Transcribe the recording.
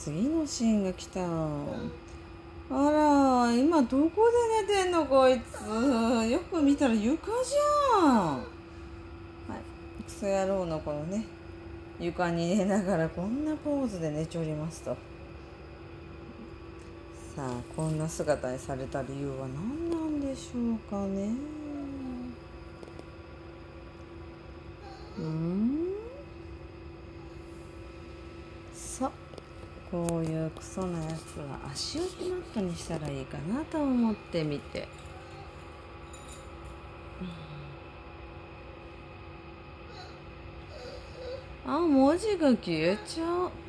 次のシーンが来た。あら、今どこで寝てんのこいつ。よく見たら床じゃん。はい、クソ野郎のこのね、床に寝ながらこんなポーズで寝ちょりますと。さあ、こんな姿にされた理由は何なんでしょうかね。そう、こういうクソなやつは足置きマットにしたらいいかなと思ってみて。あ、文字が消えちゃう。